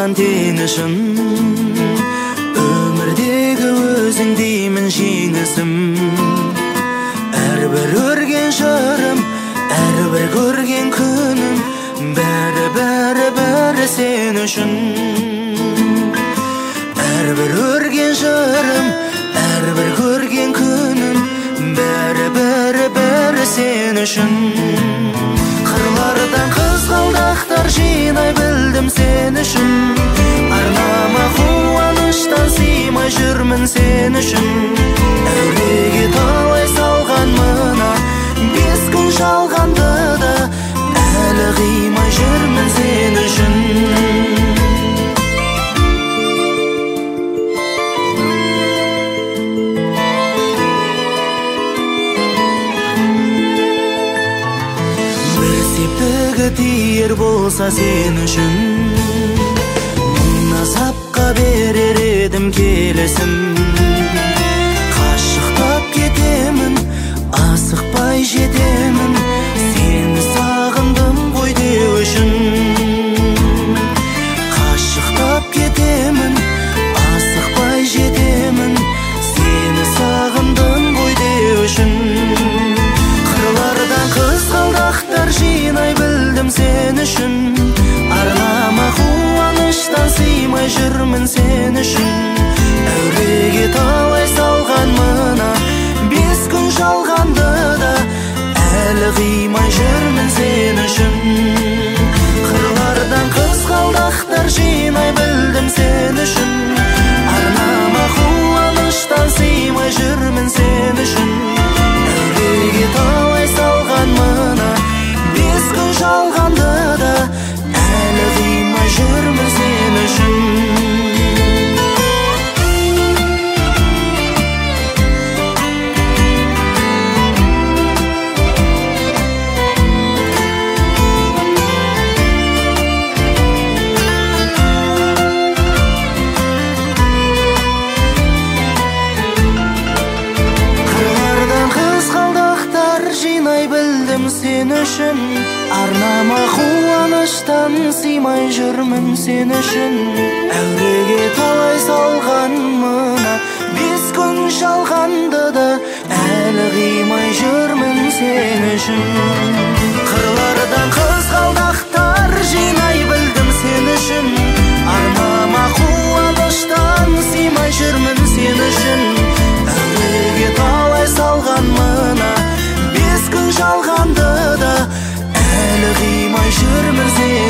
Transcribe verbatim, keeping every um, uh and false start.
салған теңішін, өмірдегі өзің деймін жеңісім. Әрбір өрген жырым, әрбір көрген күнім, бәрі бәрі бәрі сен үшін. Әрбір өрген жырым, әрбір көрген күнім, бәрі бәрі бәрі сен үшін. Қырлардан қызғалдақтар жинай білдім сен үшін. Арнама қуаныштан сыймай жүрмін сен үшін. Әуреге талай салған мына бес күн жалғанды да, әлі қимай жүрмін сен үшін. Септігі тиер болса сен үшін, мың азапқа берер едім келісім. Қашықтап кетемін, асықпай жетемін, сені сағындым ғой деу үшін. Қашықтап кетемін, асықпай жетемін, сені сағындым ғой деу үшін. Қырлардан қызғалдақтар жинай білдім сен үшін. Арнама қуаныштан сыймай жүрмін сен үшін. Әуреге талай салған мына бес күн жалғанды да, әлі қимай жүрмін сен үшін. Қырлардан қызғалдақтар жинай білдім сен үшін. Арнама қуаныштан сыймай жүрмін сен үшін. Әуреге талай салған мына бес күн жалғанды да, әлі қимай жүрмін сен үшін. Сен үшін, арнама қуаныштан сыймай жүрмін сен үшін. Әуреге талай салған мына бес күн жалғанды да, әлі қимай жүрмін сен үшін. Қырлардан қызғалдақтар жинай білдім сен үшін. Арнама қуаныштан сыймай жүрмін сен үшін. Әуреге талай салған мына бес күн жалғанды да, әлі қимай жүрмін сен